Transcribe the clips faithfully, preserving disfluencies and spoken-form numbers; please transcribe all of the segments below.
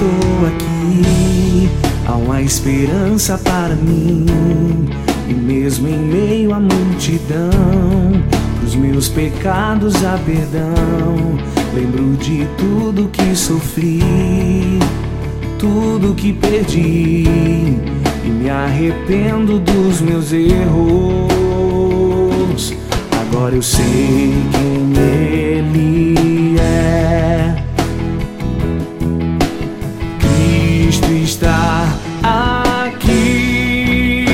estou aqui, há uma esperança para mim. E mesmo em meio à multidão, dos meus pecados há perdão. Lembro de tudo que sofri, tudo que perdi, e me arrependo dos meus erros. Agora eu sei quem Ele é. Cristo está aqui.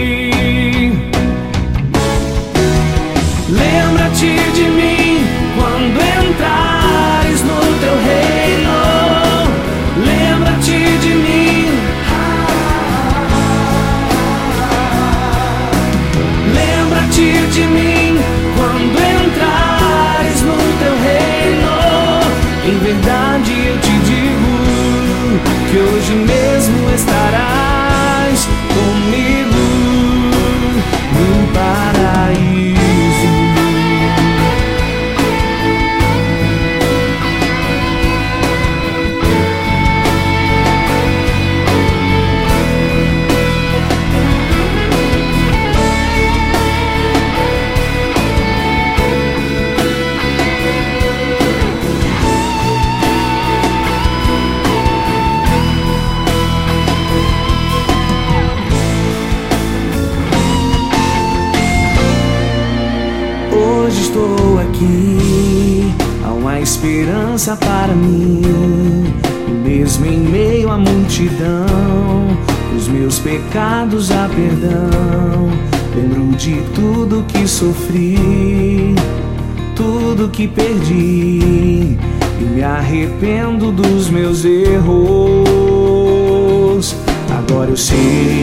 Lembra-te de mim quando entrares no teu reino. Lembra-te de mim. Lembra-te de mim quando entrares no teu reino. Em verdade eu te digo que hoje mesmo estarás comigo no paraíso. Hoje estou aqui, há uma esperança para mim. E mesmo em meio à multidão, os meus pecados há perdão. Lembro de tudo que sofri, tudo que perdi, e me arrependo dos meus erros. Agora eu sei